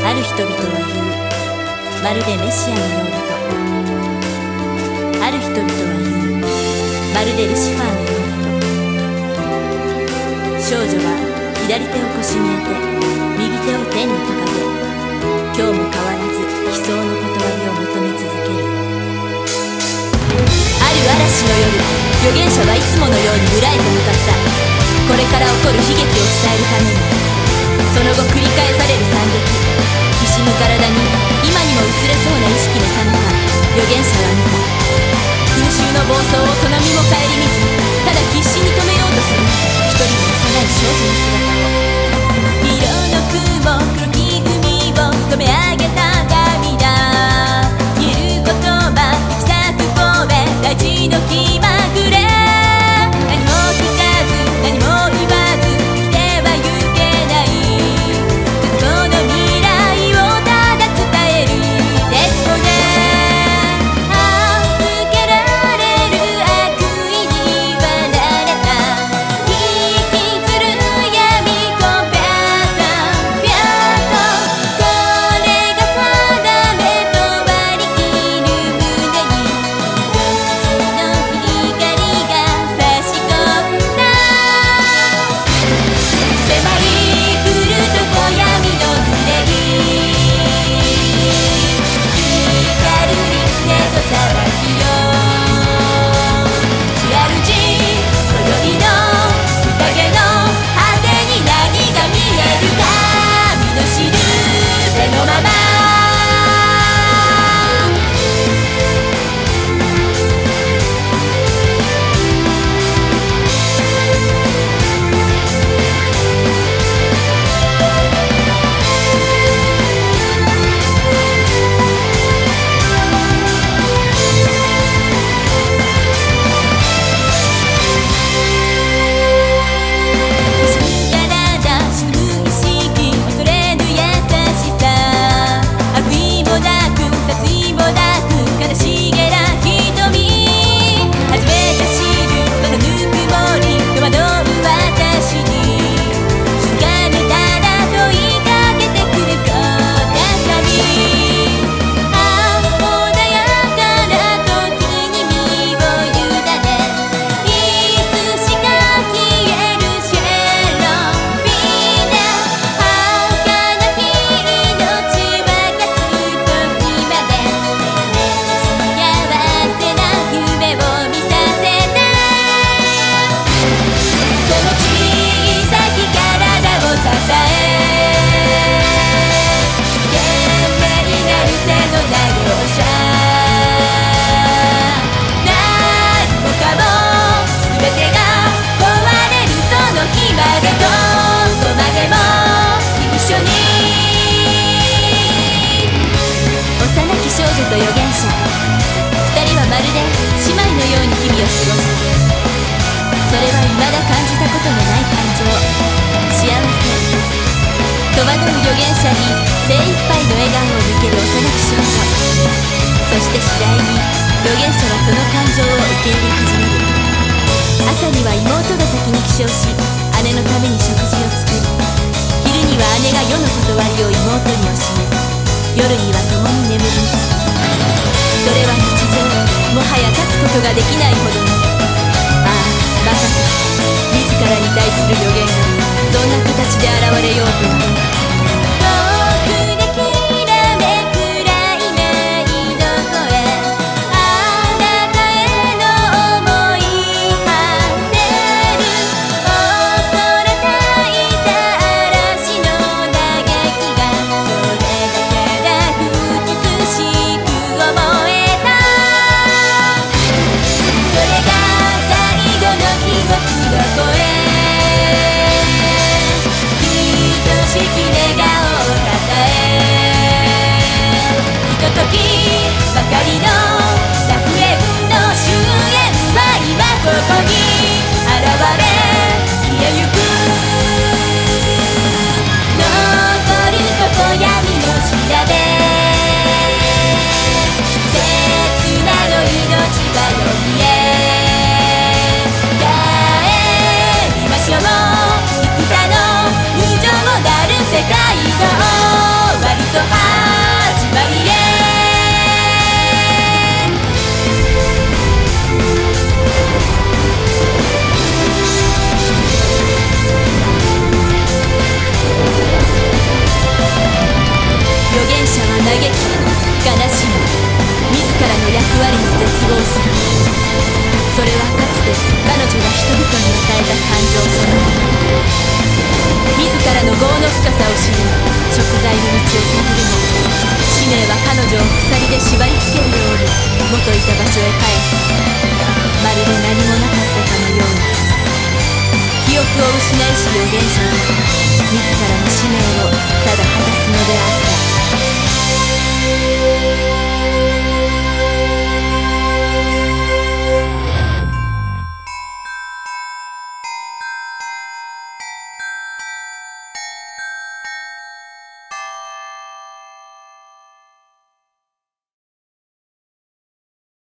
ある人々は言う、まるでメシアのようだと。ある人々は言う、まるでルシファーのようだと。少女は左手を腰に当て、右手を天に掲げ、今日も変わらず悲壮の断りを求め続ける。ある嵐の夜、預言者はいつものように村へと向かった。これから起こる悲劇を伝えるために。その後繰り返される惨劇、きしむ体に今にも薄れそうな意識のさなか、預言者は見た。群衆の暴走をその身も顧みず、ただ必死に止めようとする一人の幼い少女の姿を。色の雲、黒き海を染め上げた涙、言える言葉、行き咲く声、大地の気まぐれ。何も聞かず何も言わず来ては行けない、絶望の未来をただ伝える鉄砲で預けられる悪意にはなれた。引きずる闇コンペアザンピャート、これが定めと割り切る胸に星の光が差し込んだ。迫り来ると闇の濡れに光る輪廻と騒ぎよ。主主今宵の宴の果てに何が見えるか、身の知る手のまま。と預言者、二人はまるで姉妹のように日々を過ごした。それは未だ感じたことのない感情、幸せ。戸惑う預言者に精一杯の笑顔を向ける幼き少女。そして次第に預言者はその感情を受け入れ始める。朝には妹が先に起床し、姉のために食事を作り、昼には姉が世の断りを妹に教え、夜には共に眠りにつく。それは日常、もはや立つことができないほどに。ああ、まさか自らに対する予言がどんな形で現れようとは。遠くできらめく雷鳴の声、あなたへの想い馳せる。恐れたいた嵐の嘆きが、それだけが美しく思えた。それが最後の記憶の声、愛し嘆き悲しみ自らの役割に絶望する。それはかつて彼女が人々に与えた感情そのもの。自らの業の深さを知り贖罪の道を探るも、使命は彼女を鎖で縛り付けるように元いた場所へ返す。まるで何もなかったかのように。記憶を失いし預言者は